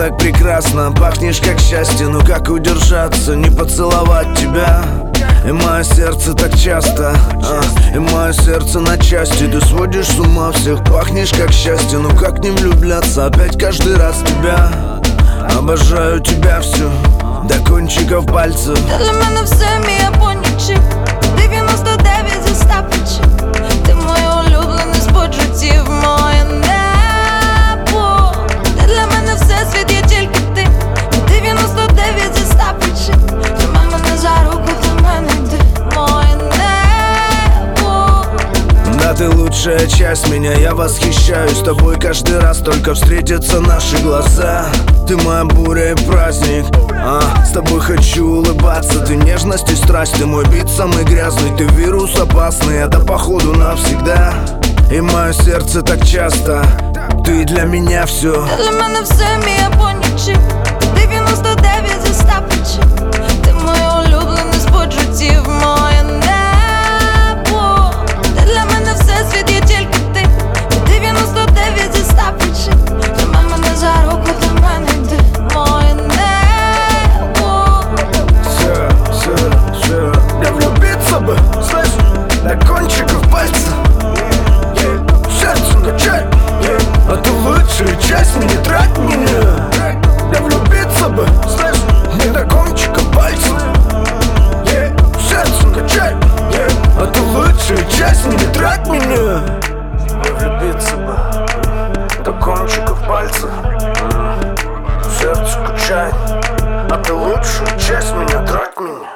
так прекрасно, пахнешь как счастье. Ну как удержаться, не поцеловать тебя? И мое сердце так часто, и мое сердце на части. Ты сводишь с ума всех, пахнешь как счастье. Ну как не влюбляться опять каждый раз в тебя? Обожаю тебя всю, до кончиков пальцев. Ти для мене все, мій апонічик, 99 зі 100 причин. Ти моє улюблене з почуттів, моє небо. Ти для мене все, світ є тільки ти, 99 зі 100 причин. Тримай мене за руку, для мене ти моє небо. Да, ты лучшая часть меня, я восхищаюсь тобой каждый раз, только встретятся наши глаза. Ты моя буря и праздник, с тобой хочу улыбаться. Ты нежность и страсть, ты мой бит самый грязный. Ты вирус опасный, это походу навсегда. И мое сердце так часто, ты для меня все. Ти для мене все, мій апонічик, 99 зі 100 причин. Ти моє улюблене з почуттів, моє небо. Ти для мене все, світ є тільки ти, 99 зі 100 причин. Тримай мене за руку, для мене ти моє небо. Все, я влюбиться бы, знаешь, до кончиков пальцев. Сердце качай, а ты лучшая часть, не трать меня. Я влюбиться бы, знаешь, не до кончиков пальцев. Сердце качай, а ты лучшая часть, не трать меня. Я влюбиться бы, до кончиков пальцев. Сердце качай, а ты лучшая часть, меня трать меня.